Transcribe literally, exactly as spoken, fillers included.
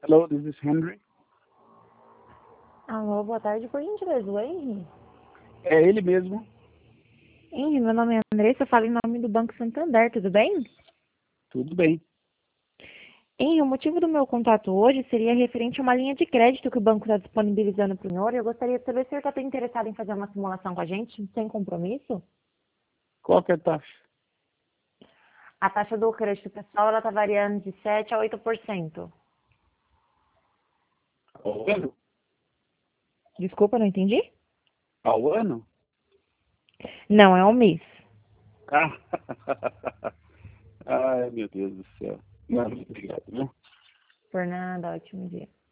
Hello, this is Henry. Alô, boa tarde, por gentileza, o Henry? É ele mesmo. Henry, meu nome é Andressa, eu falo em nome do Banco Santander, tudo bem? Tudo bem. Henry, o motivo do meu contato hoje seria referente a uma linha de crédito que o banco está disponibilizando para o senhor. Eu gostaria de saber se o senhor está interessado em fazer uma simulação com a gente, sem compromisso. Qual que é a taxa? A taxa do crédito pessoal está variando de sete por cento a oito por cento. Ao ano? Desculpa, não entendi? Ao ano? Não, é um mês. Ah. Ai, meu Deus do céu. Não, muito obrigado, viu? Por nada, ótimo dia.